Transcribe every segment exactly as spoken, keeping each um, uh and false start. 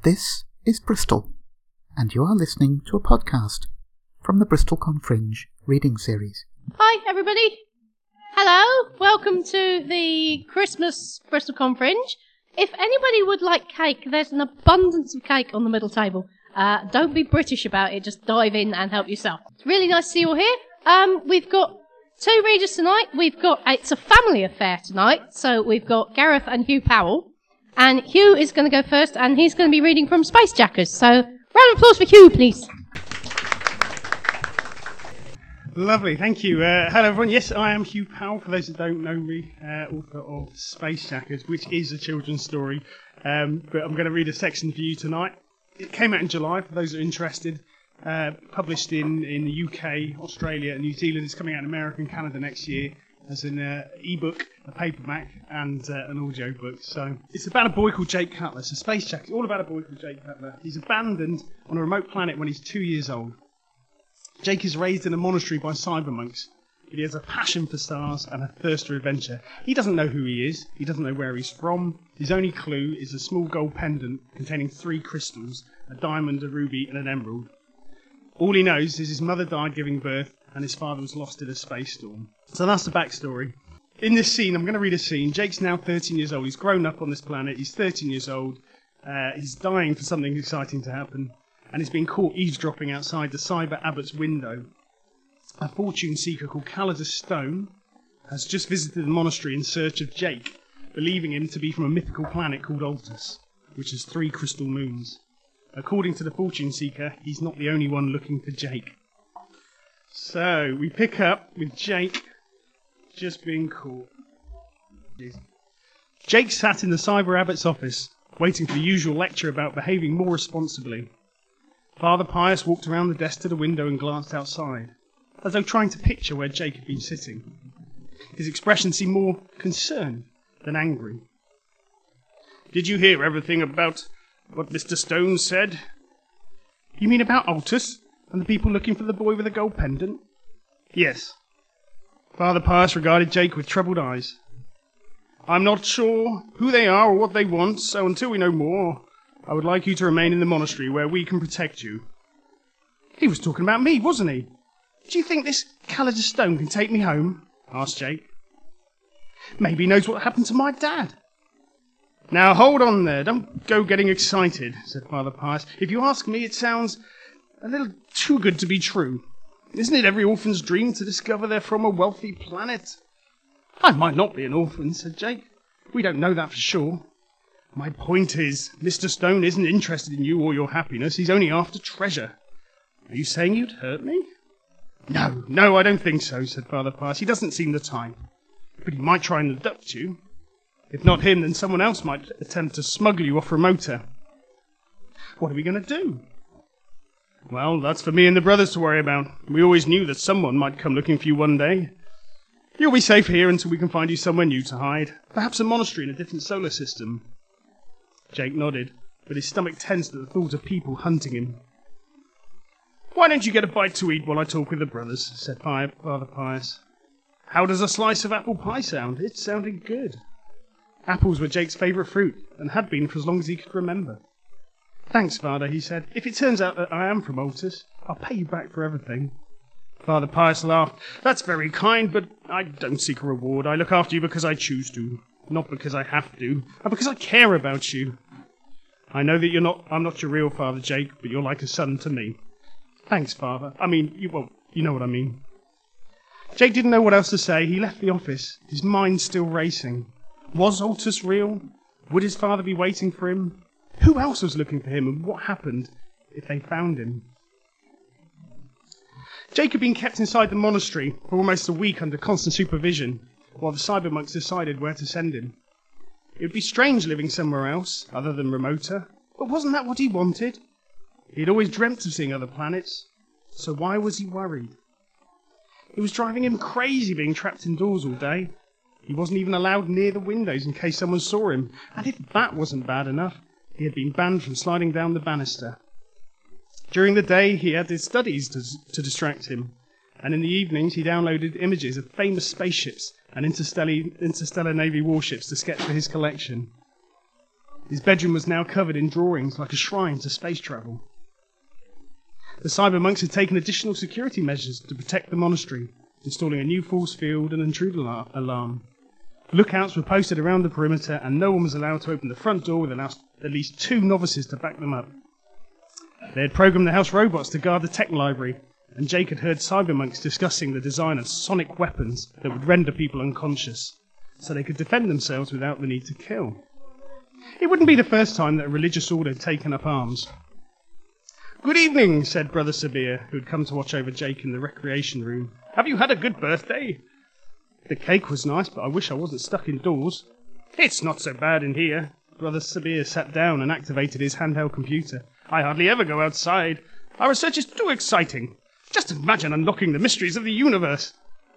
This is Bristol, and you are listening to a podcast from the BristolCon Fringe reading series. Hi, everybody. Hello. Welcome to the Christmas BristolCon Fringe. If anybody would like cake, there's an abundance of cake on the middle table. Uh, don't be British about it. Just dive in and help yourself. It's really nice to see you all here. Um, we've got two readers tonight. We've got, it's a family affair tonight. So we've got Gareth and Hugh Powell. And Hugh is going to go first, and he's going to be reading from Space Jackers. So, round of applause for Hugh, please. Lovely, thank you. Uh, hello, everyone. Yes, I am Hugh Powell, for those that don't know me, uh, author of Space Jackers, which is a children's story. Um, but I'm going to read a section for you tonight. It came out in July, for those that are interested. Uh, published in, in the U K, Australia, and New Zealand. It's coming out in America and Canada next year as an uh, ebook, a paperback, and uh, an audio book. So it's about a boy called Jake Cutler. So Space Jackers, all about a boy called Jake Cutler. He's abandoned on a remote planet when he's two years old. Jake is raised in a monastery by cyber monks, but he has a passion for stars and a thirst for adventure. He doesn't know who he is. He doesn't know where he's from. His only clue is a small gold pendant containing three crystals, a diamond, a ruby, and an emerald. All he knows is his mother died giving birth, and his father was lost in a space storm. So that's the backstory. In this scene, I'm going to read a scene. Jake's now thirteen years old. He's grown up on this planet. He's thirteen years old. Uh, he's dying for something exciting to happen. And he's been caught eavesdropping outside the Cyber Abbot's window. A fortune seeker called Calidus Stone has just visited the monastery in search of Jake, believing him to be from a mythical planet called Altus, which has three crystal moons. According to the fortune seeker, he's not the only one looking for Jake. So, we pick up with Jake just being caught. Jake sat in the Cyber Abbot's office, waiting for the usual lecture about behaving more responsibly. Father Pius walked around the desk to the window and glanced outside, as though trying to picture where Jake had been sitting. His expression seemed more concerned than angry. "Did you hear everything about what Mister Stone said?" "You mean about Altus and the people looking for the boy with the gold pendant?" "Yes." Father Pius regarded Jake with troubled eyes. "I'm not sure who they are or what they want, so until we know more, I would like you to remain in the monastery where we can protect you." "He was talking about me, wasn't he? Do you think this Calidus Stone can take me home?" asked Jake. "Maybe he knows what happened to my dad." "Now hold on there, don't go getting excited," said Father Pius. "If you ask me, it sounds a little too good to be true. Isn't it every orphan's dream to discover they're from a wealthy planet?" "I might not be an orphan," said Jake. "We don't know that for sure. My point is, Mister Stone isn't interested in you or your happiness. He's only after treasure. Are you saying you'd hurt me?" "No, no, I don't think so," said Father Pius. "He doesn't seem the type. But he might try and abduct you. If not him, then someone else might attempt to smuggle you off Remota." "What are we going to do?" "Well, that's for me and the brothers to worry about. We always knew that someone might come looking for you one day. You'll be safe here until we can find you somewhere new to hide. Perhaps a monastery in a different solar system." Jake nodded, but his stomach tensed at the thought of people hunting him. "Why don't you get a bite to eat while I talk with the brothers?" said Father Pius. "How does a slice of apple pie sound?" It sounded good. Apples were Jake's favourite fruit, and had been for as long as he could remember. "Thanks, Father," he said. "If it turns out that I am from Altus, I'll pay you back for everything." Father Pius laughed. "That's very kind, but I don't seek a reward. I look after you because I choose to, not because I have to, and because I care about you. I know that you're not. I'm not your real father, Jake, but you're like a son to me." "Thanks, Father. I mean, you well, you know what I mean." Jake didn't know what else to say. He left the office, his mind still racing. Was Altus real? Would his father be waiting for him? Who else was looking for him, and what happened if they found him? Jake had been kept inside the monastery for almost a week under constant supervision, while the cyber monks decided where to send him. It would be strange living somewhere else, other than Remota, but wasn't that what he wanted? He had always dreamt of seeing other planets, so why was he worried? It was driving him crazy being trapped indoors all day. He wasn't even allowed near the windows in case someone saw him, and if that wasn't bad enough, he had been banned from sliding down the banister. During the day, he had his studies to, to distract him, and in the evenings he downloaded images of famous spaceships and interstellar, interstellar Navy warships to sketch for his collection. His bedroom was now covered in drawings like a shrine to space travel. The cyber monks had taken additional security measures to protect the monastery, installing a new force field and intruder alarm. Lookouts were posted around the perimeter, and no one was allowed to open the front door without at least two novices to back them up. They had programmed the house robots to guard the tech library, and Jake had heard cyber monks discussing the design of sonic weapons that would render people unconscious, so they could defend themselves without the need to kill. It wouldn't be the first time that a religious order had taken up arms. "Good evening," said Brother Sabir, who had come to watch over Jake in the recreation room. "Have you had a good birthday?" "The cake was nice, but I wish I wasn't stuck indoors." "It's not so bad in here." Brother Sabir sat down and activated his handheld computer. "I hardly ever go outside. Our research is too exciting. Just imagine unlocking the mysteries of the universe."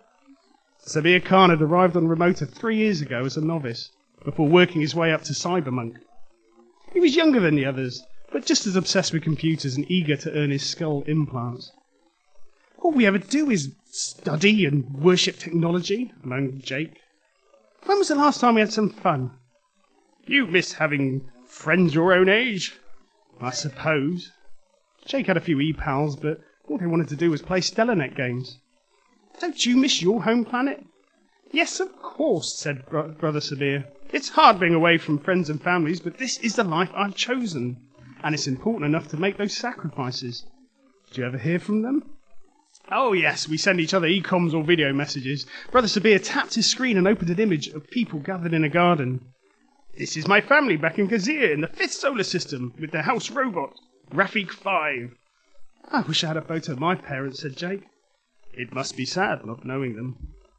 Sabir Khan had arrived on Remota three years ago as a novice, before working his way up to Cybermonk. He was younger than the others, but just as obsessed with computers and eager to earn his skull implants. "All we ever do is study and worship technology," moaned Jake. "When was the last time we had some fun?" "You miss having friends your own age?" "I suppose." Jake had a few e-pals, but all they wanted to do was play Stellarnet games. "Don't you miss your home planet?" "Yes, of course," said Bro- Brother Sabir. "It's hard being away from friends and families, but this is the life I've chosen, and it's important enough to make those sacrifices." "Do you ever hear from them?" "Oh yes, we send each other e-coms or video messages." Brother Sabir tapped his screen and opened an image of people gathered in a garden. "This is my family back in Gazir in the fifth solar system with their house robot, Rafik five. "I wish I had a photo of my parents," said Jake. "It must be sad not knowing them."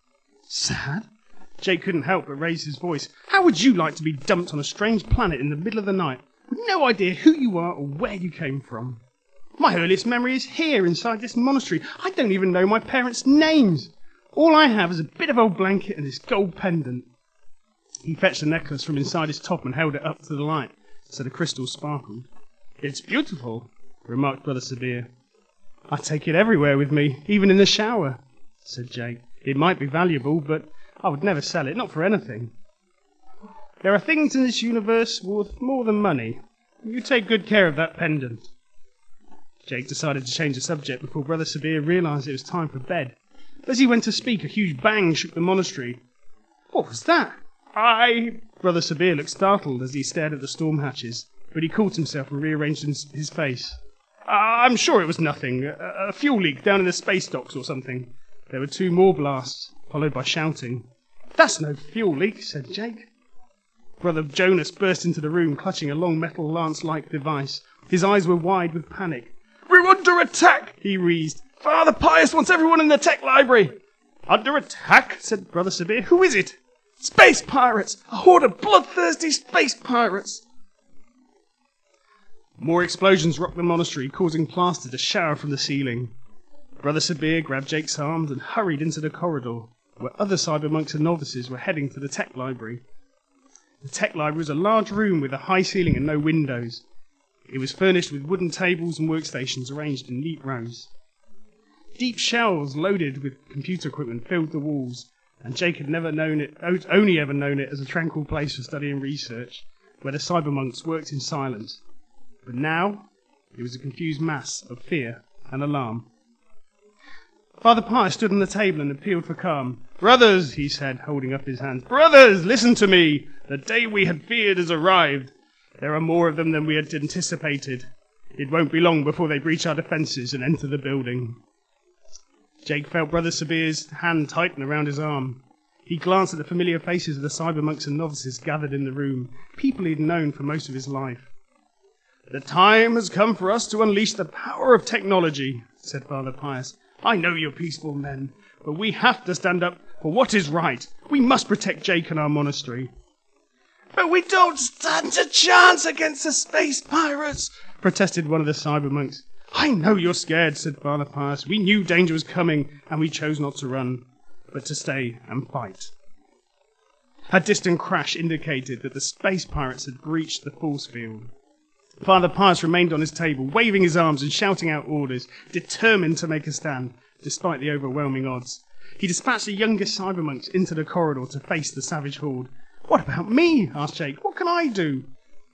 "Sad?" Jake couldn't help but raise his voice. "How would you like to be dumped on a strange planet in the middle of the night, with no idea who you are or where you came from? My earliest memory is here inside this monastery. I don't even know my parents' names. All I have is a bit of old blanket and this gold pendant." He fetched a necklace from inside his top and held it up to the light, so the crystal sparkled. "It's beautiful," remarked Brother Sabir. "I take it everywhere with me, even in the shower," said Jake. "It might be valuable, but I would never sell it, not for anything. There are things in this universe worth more than money. You take good care of that pendant." Jake decided to change the subject before Brother Sabir realized it was time for bed. As he went to speak, a huge bang shook the monastery. "What was that?" I... Brother Sabir looked startled as he stared at the storm hatches, but he caught himself and rearranged his face. "I'm sure it was nothing. A, a fuel leak down in the space docks or something." There were two more blasts, followed by shouting. "That's no fuel leak," said Jake. Brother Jonas burst into the room, clutching a long metal lance-like device. His eyes were wide with panic. "We're under attack!" he wheezed. "Father Pius wants everyone in the tech library." "Under attack?" said Brother Sabir. "Who is it?" "Space pirates! A horde of bloodthirsty space pirates!" More explosions rocked the monastery, causing plaster to shower from the ceiling. Brother Sabir grabbed Jake's arms and hurried into the corridor, where other cyber monks and novices were heading to the tech library. The tech library was a large room with a high ceiling and no windows. It was furnished with wooden tables and workstations arranged in neat rows. Deep shelves loaded with computer equipment filled the walls, and Jake had never known it, only ever known it as a tranquil place for study and research, where the cyber monks worked in silence. But now it was a confused mass of fear and alarm. Father Pius stood on the table and appealed for calm. "Brothers," he said, holding up his hands, "brothers, listen to me. The day we had feared has arrived. There are more of them than we had anticipated. It won't be long before they breach our defences and enter the building." Jake felt Brother Sabir's hand tighten around his arm. He glanced at the familiar faces of the cyber monks and novices gathered in the room, people he'd known for most of his life. "The time has come for us to unleash the power of technology," said Father Pius. "I know you're peaceful men, but we have to stand up for what is right. We must protect Jake and our monastery." "But we don't stand a chance against the space pirates," protested one of the cyber monks. "I know you're scared," said Father Pius. "We knew danger was coming, and we chose not to run, but to stay and fight." A distant crash indicated that the space pirates had breached the force field. Father Pius remained on his table, waving his arms and shouting out orders, determined to make a stand, despite the overwhelming odds. He dispatched the youngest cyber monks into the corridor to face the savage horde. "What about me?" asked Jake. "What can I do?"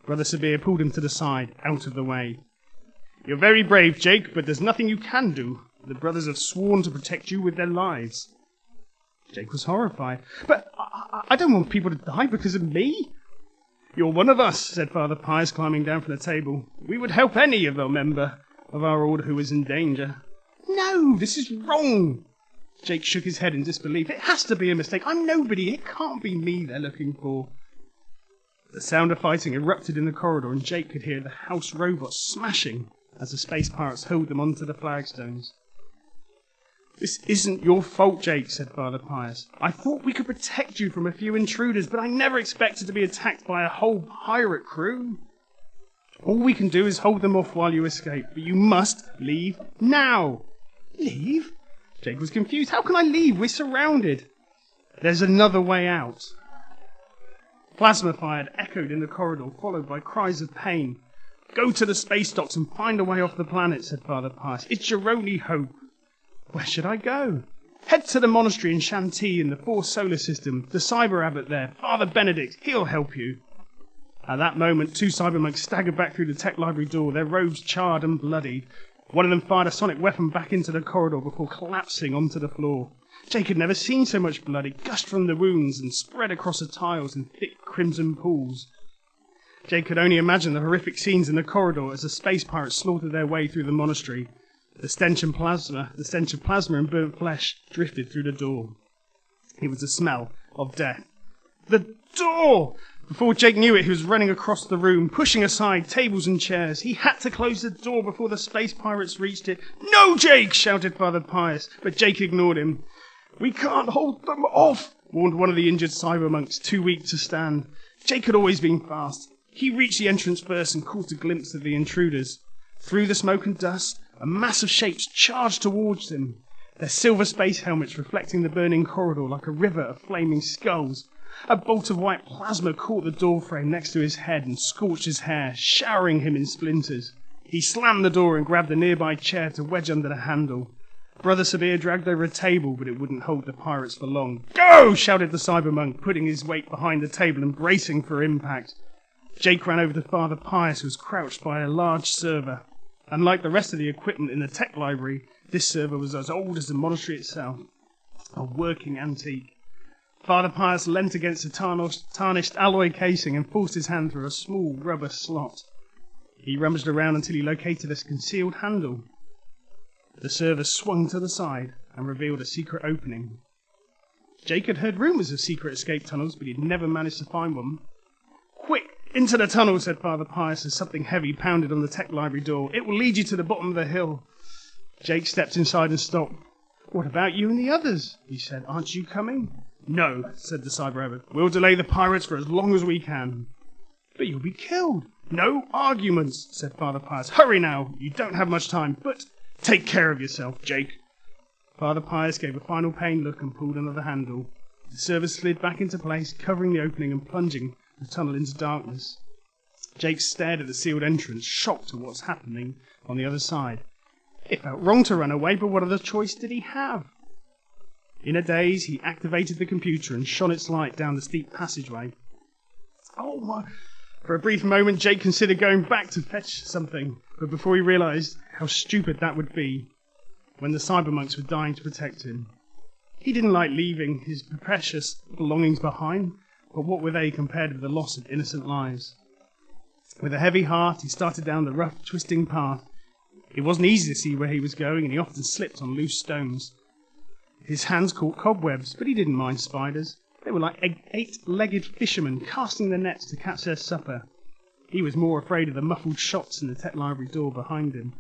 Brother Sabir pulled him to the side, out of the way. "You're very brave, Jake, but there's nothing you can do. The brothers have sworn to protect you with their lives." Jake was horrified. "But I, I don't want people to die because of me." "You're one of us," said Father Pius, climbing down from the table. "We would help any of a member of our order who is in danger." "No, this is wrong." Jake shook his head in disbelief. "It has to be a mistake. I'm nobody. It can't be me they're looking for." The sound of fighting erupted in the corridor, and Jake could hear the house robots smashing as the space pirates hurled them onto the flagstones. "This isn't your fault, Jake," said Father Pius. "I thought we could protect you from a few intruders, but I never expected to be attacked by a whole pirate crew. All we can do is hold them off while you escape, but you must leave now." "Leave?" Jake was confused. "How can I leave? We're surrounded." "There's another way out." Plasma fire echoed in the corridor, followed by cries of pain. "Go to the space docks and find a way off the planet," said Father Pius. "It's your only hope." "Where should I go?" "Head to the monastery in Shanti in the fourth solar system. The cyber abbot there, Father Benedict, he'll help you." At that moment, two cyber monks staggered back through the tech library door, their robes charred and bloodied. One of them fired a sonic weapon back into the corridor before collapsing onto the floor. Jake had never seen so much blood. It gushed from the wounds and spread across the tiles in thick crimson pools. Jake could only imagine the horrific scenes in the corridor as the space pirates slaughtered their way through the monastery. The stench and plasma, the stench of plasma and burnt flesh drifted through the door. It was the smell of death. The door! Before Jake knew it, he was running across the room, pushing aside tables and chairs. He had to close the door before the space pirates reached it. "No, Jake!" shouted Father Pius, but Jake ignored him. "We can't hold them off," warned one of the injured cyber monks, too weak to stand. Jake had always been fast. He reached the entrance first and caught a glimpse of the intruders. Through the smoke and dust, a mass of shapes charged towards him, their silver space helmets reflecting the burning corridor like a river of flaming skulls. A bolt of white plasma caught the doorframe next to his head and scorched his hair, showering him in splinters. He slammed the door and grabbed a nearby chair to wedge under the handle. Brother Sabir dragged over a table, but it wouldn't hold the pirates for long. "Go!" shouted the cyber monk, putting his weight behind the table and bracing for impact. Jake ran over to Father Pius, who was crouched by a large server. Unlike the rest of the equipment in the tech library, this server was as old as the monastery itself, a working antique. Father Pius leant against the tarnished, tarnished alloy casing and forced his hand through a small rubber slot. He rummaged around until he located a concealed handle. The server swung to the side and revealed a secret opening. Jake had heard rumours of secret escape tunnels, but he'd never managed to find one. "Quick, into the tunnel," said Father Pius as something heavy pounded on the tech library door. "It will lead you to the bottom of the hill." Jake stepped inside and stopped. "What about you and the others?" he said. "Aren't you coming?" "No," said the cyber abbot. "We'll delay the pirates for as long as we can." "But you'll be killed." "No arguments," said Father Pius. "Hurry now. You don't have much time, but take care of yourself, Jake." Father Pius gave a final pained look and pulled another handle. The server slid back into place, covering the opening and plunging the tunnel into darkness. Jake stared at the sealed entrance, shocked at what's happening on the other side. It felt wrong to run away, but what other choice did he have? In a daze, he activated the computer and shone its light down the steep passageway. Oh my... For a brief moment, Jake considered going back to fetch something, but before he realised how stupid that would be, when the cybermonks were dying to protect him. He didn't like leaving his precious belongings behind, but what were they compared with the loss of innocent lives? With a heavy heart, he started down the rough, twisting path. It wasn't easy to see where he was going, and he often slipped on loose stones. His hands caught cobwebs, but he didn't mind spiders. They were like eight-legged fishermen casting their nets to catch their supper. He was more afraid of the muffled shots in the tech library door behind him.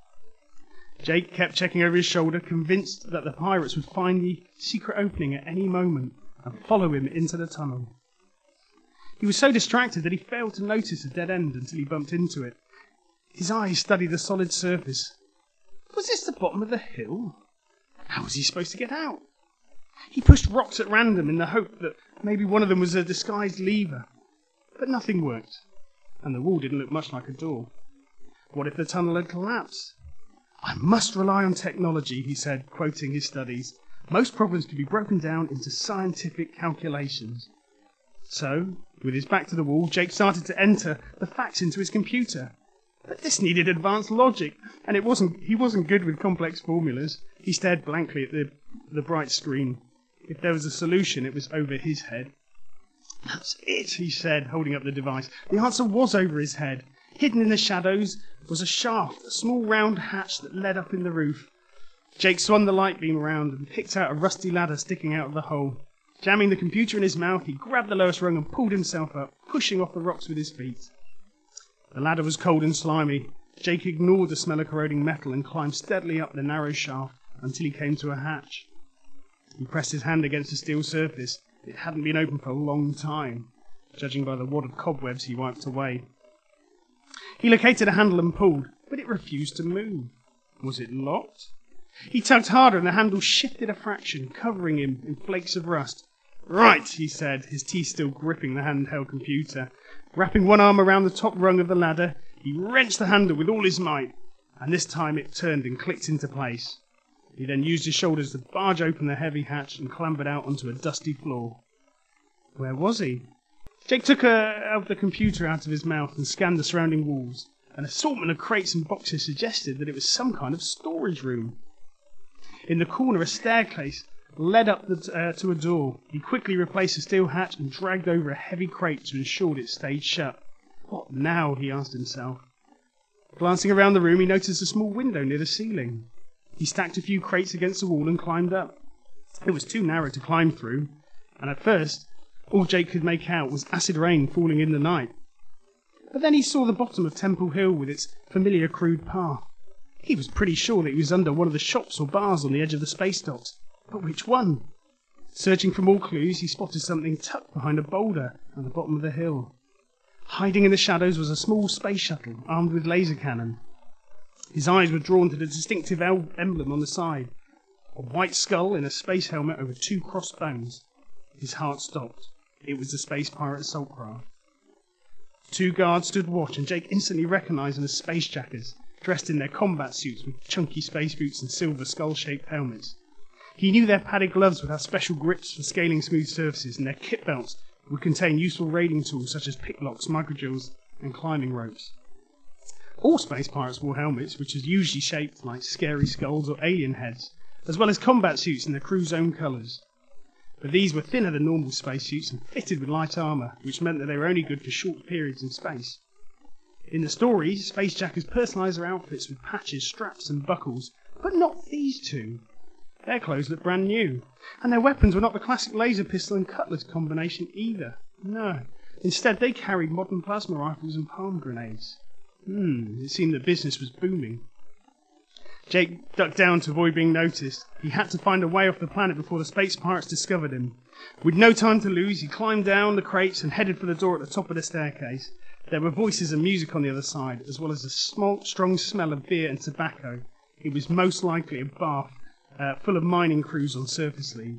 Jake kept checking over his shoulder, convinced that the pirates would find the secret opening at any moment and follow him into the tunnel. He was so distracted that he failed to notice a dead end until he bumped into it. His eyes studied the solid surface. Was this the bottom of the hill? How was he supposed to get out? He pushed rocks at random in the hope that maybe one of them was a disguised lever. But nothing worked, and the wall didn't look much like a door. What if the tunnel had collapsed? "I must rely on technology," he said, quoting his studies. "Most problems can be broken down into scientific calculations." So, with his back to the wall, Jake started to enter the facts into his computer. But this needed advanced logic, and it wasn't. he wasn't good with complex formulas. He stared blankly at the, the bright screen. If there was a solution, it was over his head. That's it, he said, holding up the device. The answer was over his head. Hidden in the shadows was a shaft, a small round hatch that led up in the roof. Jake swung the light beam around and picked out a rusty ladder sticking out of the hole. Jamming the computer in his mouth, he grabbed the lowest rung and pulled himself up, pushing off the rocks with his feet. The ladder was cold and slimy. Jake ignored the smell of corroding metal and climbed steadily up the narrow shaft until he came to a hatch. He pressed his hand against the steel surface. It hadn't been opened for a long time, judging by the wad of cobwebs he wiped away. He located a handle and pulled, but it refused to move. Was it locked? He tugged harder and the handle shifted a fraction, covering him in flakes of rust. Right, he said, his teeth still gripping the handheld computer. Wrapping one arm around the top rung of the ladder, he wrenched the handle with all his might, and this time it turned and clicked into place. He then used his shoulders to barge open the heavy hatch and clambered out onto a dusty floor. Where was he? Jake took a, of the computer out of his mouth and scanned the surrounding walls. An assortment of crates and boxes suggested that it was some kind of storage room. In the corner, a staircase led up the, uh, to a door. He quickly replaced the steel hatch and dragged over a heavy crate to ensure it stayed shut. What now? He asked himself. Glancing around the room, he noticed a small window near the ceiling. He stacked a few crates against the wall and climbed up. It was too narrow to climb through, and at first, all Jake could make out was acid rain falling in the night. But then he saw the bottom of Temple Hill with its familiar crude path. He was pretty sure that he was under one of the shops or bars on the edge of the space docks. But which one? Searching for more clues, he spotted something tucked behind a boulder at the bottom of the hill. Hiding in the shadows was a small space shuttle armed with laser cannon. His eyes were drawn to the distinctive el- emblem on the side, a white skull in a space helmet over two crossbones. His heart stopped. It was the space pirate assault craft. Two guards stood watch, and Jake instantly recognized them as space jackers, dressed in their combat suits with chunky space boots and silver skull-shaped helmets. He knew their padded gloves would have special grips for scaling smooth surfaces, and their kit belts would contain useful raiding tools such as picklocks, microdrills, and climbing ropes. All space pirates wore helmets, which are usually shaped like scary skulls or alien heads, as well as combat suits in the crew's own colours. But these were thinner than normal spacesuits and fitted with light armour, which meant that they were only good for short periods in space. In the story, space jackers personalised their outfits with patches, straps and buckles, but not these two. Their clothes looked brand new, and their weapons were not the classic laser pistol and cutlass combination either. No, instead they carried modern plasma rifles and palm grenades. Hmm, it seemed that business was booming. Jake ducked down to avoid being noticed. He had to find a way off the planet before the space pirates discovered him. With no time to lose, he climbed down the crates and headed for the door at the top of the staircase. There were voices and music on the other side, as well as a small, strong smell of beer and tobacco. It was most likely a bath uh, full of mining crews on surface leave.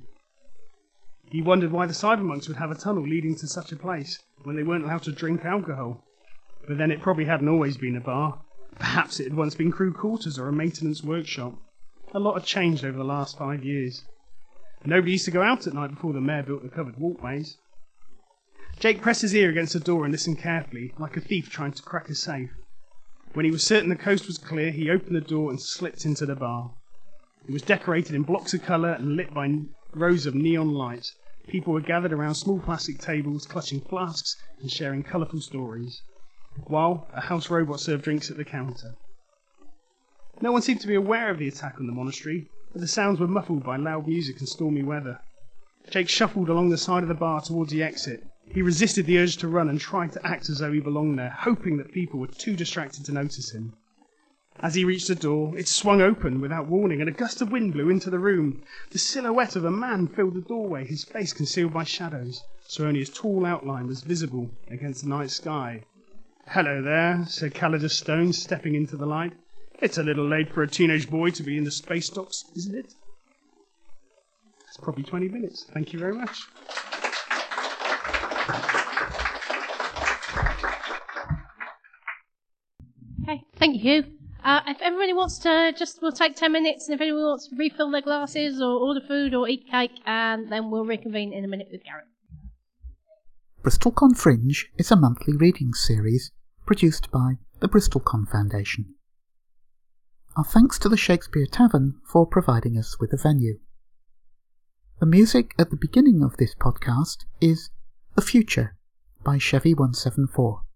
He wondered why the cybermonks would have a tunnel leading to such a place when they weren't allowed to drink alcohol. But then it probably hadn't always been a bar. Perhaps it had once been crew quarters or a maintenance workshop. A lot had changed over the last five years. Nobody used to go out at night before the mayor built the covered walkways. Jake pressed his ear against the door and listened carefully, like a thief trying to crack a safe. When he was certain the coast was clear, he opened the door and slipped into the bar. It was decorated in blocks of colour and lit by rows of neon lights. People were gathered around small plastic tables, clutching flasks and sharing colourful stories, while a house robot served drinks at the counter. No one seemed to be aware of the attack on the monastery, but the sounds were muffled by loud music and stormy weather. Jake shuffled along the side of the bar towards the exit. He resisted the urge to run and tried to act as though he belonged there, hoping that people were too distracted to notice him. As he reached the door, it swung open without warning, and a gust of wind blew into the room. The silhouette of a man filled the doorway, his face concealed by shadows, so only his tall outline was visible against the night sky. "Hello there," said Calidus Stone, stepping into the light. "It's a little late for a teenage boy to be in the space docks, isn't it?" It's probably twenty minutes. Thank you very much. Okay, thank you. Uh, if everybody wants to, just we'll take ten minutes, and if anyone wants to refill their glasses or order food or eat cake, and then we'll reconvene in a minute with Garrett. BristolCon Fringe is a monthly reading series produced by the BristolCon Foundation. Our thanks to the Shakespeare Tavern for providing us with a venue. The music at the beginning of this podcast is The Future by Chevy one seven four.